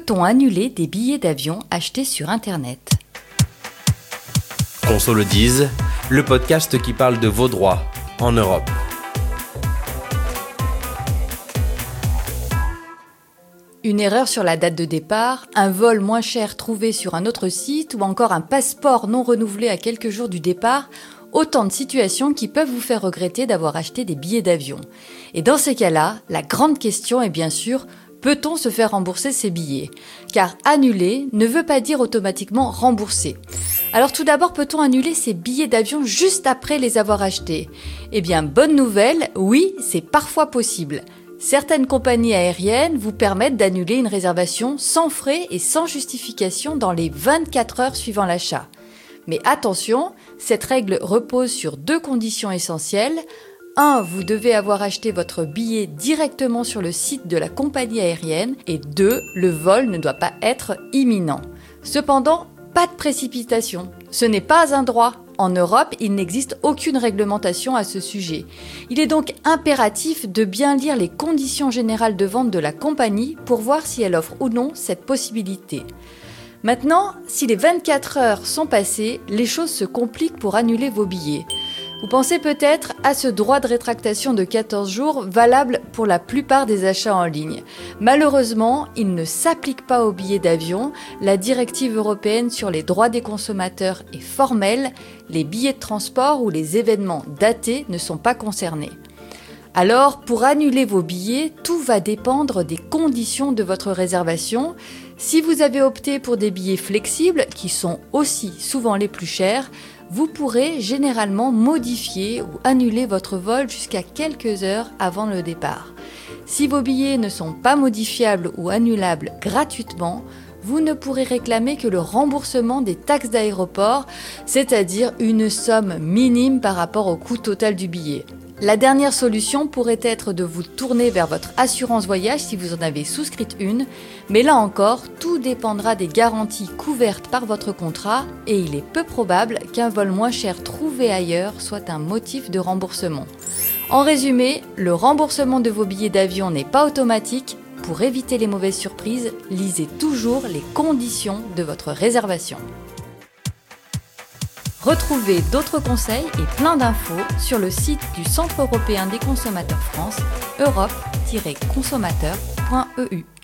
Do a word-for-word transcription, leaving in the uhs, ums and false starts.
Peut-on annuler des billets d'avion achetés sur Internet ? Qu'on se le dise, le podcast qui parle de vos droits en Europe. Une erreur sur la date de départ, un vol moins cher trouvé sur un autre site ou encore un passeport non renouvelé à quelques jours du départ, autant de situations qui peuvent vous faire regretter d'avoir acheté des billets d'avion. Et dans ces cas-là, la grande question est bien sûr, peut-on se faire rembourser ces billets ? Car annuler ne veut pas dire automatiquement rembourser. Alors tout d'abord, peut-on annuler ces billets d'avion juste après les avoir achetés ? Eh bien, bonne nouvelle, oui, c'est parfois possible. Certaines compagnies aériennes vous permettent d'annuler une réservation sans frais et sans justification dans les vingt-quatre heures suivant l'achat. Mais attention, cette règle repose sur deux conditions essentielles. un. Vous devez avoir acheté votre billet directement sur le site de la compagnie aérienne. Et deux. Le vol ne doit pas être imminent. Cependant, pas de précipitation. Ce n'est pas un droit. En Europe, il n'existe aucune réglementation à ce sujet. Il est donc impératif de bien lire les conditions générales de vente de la compagnie pour voir si elle offre ou non cette possibilité. Maintenant, si les vingt-quatre heures sont passées, les choses se compliquent pour annuler vos billets. Vous pensez peut-être à ce droit de rétractation de quatorze jours valable pour la plupart des achats en ligne. Malheureusement, il ne s'applique pas aux billets d'avion. La directive européenne sur les droits des consommateurs est formelle. Les billets de transport ou les événements datés ne sont pas concernés. Alors, pour annuler vos billets, tout va dépendre des conditions de votre réservation. Si vous avez opté pour des billets flexibles, qui sont aussi souvent les plus chers, vous pourrez généralement modifier ou annuler votre vol jusqu'à quelques heures avant le départ. Si vos billets ne sont pas modifiables ou annulables gratuitement, vous ne pourrez réclamer que le remboursement des taxes d'aéroport, c'est-à-dire une somme minime par rapport au coût total du billet. La dernière solution pourrait être de vous tourner vers votre assurance voyage si vous en avez souscrite une, mais là encore, tout dépendra des garanties couvertes par votre contrat et il est peu probable qu'un vol moins cher trouvé ailleurs soit un motif de remboursement. En résumé, le remboursement de vos billets d'avion n'est pas automatique. Pour éviter les mauvaises surprises, lisez toujours les conditions de votre réservation. Retrouvez d'autres conseils et plein d'infos sur le site du Centre européen des consommateurs France, europe tiret consommateur point e u.